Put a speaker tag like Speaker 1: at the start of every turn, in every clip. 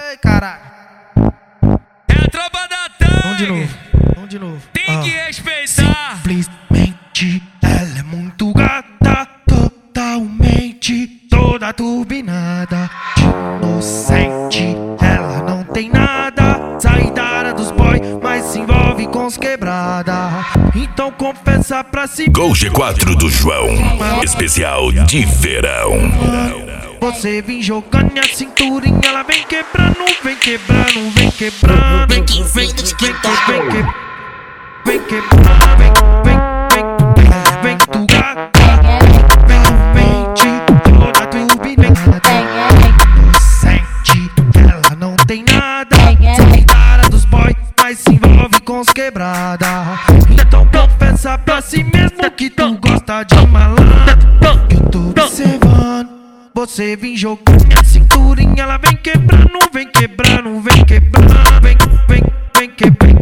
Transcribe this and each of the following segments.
Speaker 1: Ai, caralho.
Speaker 2: É a tropa da Tang.
Speaker 1: Vamos de novo.
Speaker 2: Tem que respeitar.
Speaker 1: Simplesmente ela é muito gata, totalmente toda turbinada. Inocente, ela não tem nada. Sai da área dos boy, mas se envolve com os quebrada. Então confessa pra si.
Speaker 3: Gol G4 do João, especial de verão.
Speaker 1: Você vem jogando a cinturinha, ela vem quebrando, vem quebrando, vem quebrando. Vem que vem do TikTok. Vem quebrando, vem tu gata. Mente toda turbinada. Inocente, ela não tem nada. Sai da área dos boy, mas se envolve com os quebrada. Então confessa pra si mesmo que tu gosta de malandro. Que eu tô observando. Você vem jogando a cinturinha, ela vem quebrando, vem quebrando, vem quebrando, vem quebrando, vem quebrando,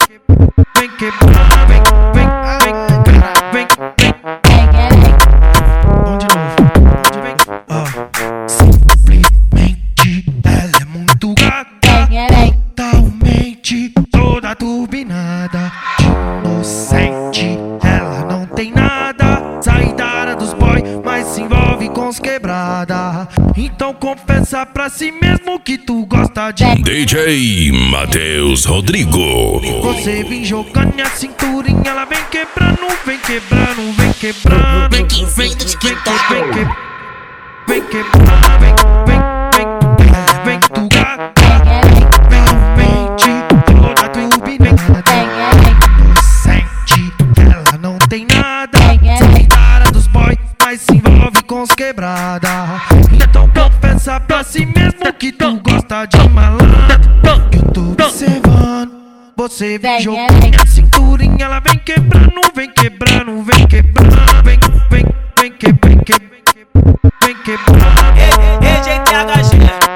Speaker 1: vem. Vamos de novo. Simplesmente ela é muito gata, totalmente toda turbinada. Inocente, ela não tem nada. Sai da área dos boy, mas se envolve com os quebrada. Então confessa pra si mesmo que tu gosta de
Speaker 3: DJ Matheus Rodrigo.
Speaker 1: Você vem jogando a cinturinha, ela vem quebrando, vem quebrando, vem quebrando. Vem que vem do TikTok. Vem quebrando, vem tu gata. Mente toda turbinada. Inocente, ela não tem nada. Sai da área dos boy, mas se envolve com os quebrada. Então confessa pra si mesmo que tu gosta de malandro. Que eu tô observando. Você vem jogando a cinturinha, ela vem quebrando, vem quebrando, vem quebrando, vem quebrando, vem quebrando.
Speaker 4: EGTHG